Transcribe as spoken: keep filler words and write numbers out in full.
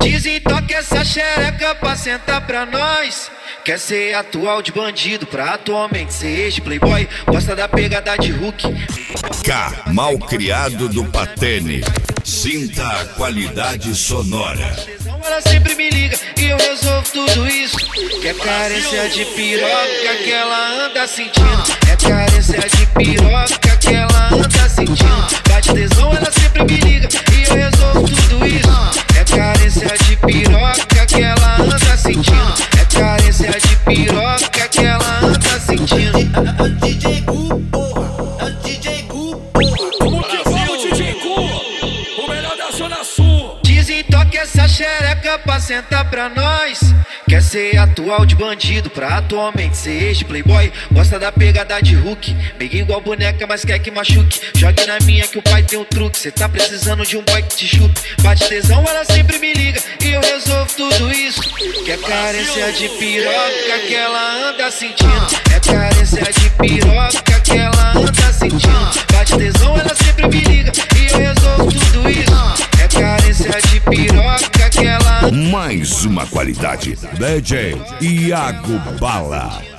Desentoca essa xereca pra sentar pra nós. Quer ser atual de bandido pra atualmente ser ex de playboy. Gosta da pegada de Hulk. K, mal criado do Patene. Sinta a qualidade sonora. Ela sempre me liga e eu resolvo tudo isso. Quer carência de piroca que ela anda sentindo. É carência de piroca que ela anda sentindo. Bate tesão, ela sempre me liga e eu resolvo tudo isso. É carência de piroca que ela anda sentindo. É carência de piroca que ela anda sentindo. É o D J Gu, porra. É o D J Gu, porra. Como que vai o D J Gu? O melhor da Zona Sul. Desentoca essa xereca pra sentar pra nós. Quer ser atual de bandido pra atualmente ser ex de playboy. Gosta da pegada de Hulk. Meio igual boneca, mas quer que machuque. Jogue na minha que o pai tem um truque. Cê tá precisando de um boy que te chupe. Bate tesão, ela sempre me liga e eu resolvo tudo isso. Quer carência de piroca que ela anda sentindo. É carência de piroca que ela anda sentindo. Bate tesão, ela sempre me liga e eu resolvo tudo isso. É carência de piroca que ela... Mais uma qualidade. D J Iago Bala.